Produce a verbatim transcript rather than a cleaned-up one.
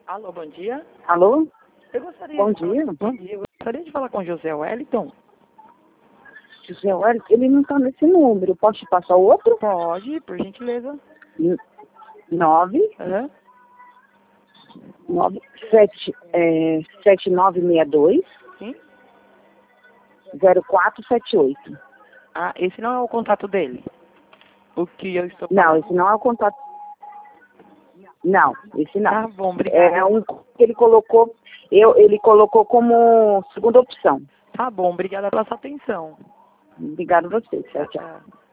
Alô, bom dia. Alô? Eu gostaria Bom de falar- dia. Bom dia. Eu gostaria de falar com o José Wellington. José Wellington, ele não está nesse número. Posso te passar outro? Pode, por gentileza. Nove, Aham. nove, sete, é, sete nove seis dois, Sim? zero quatro sete oito. Ah, esse não é o contato dele. O que eu estou Não, falando. esse não é o contato. Não, esse não. Tá bom, obrigada. É um que ele colocou, eu, ele colocou como segunda opção. Tá bom, obrigada pela sua atenção. Obrigado a você. Tchau, tchau. Tchau.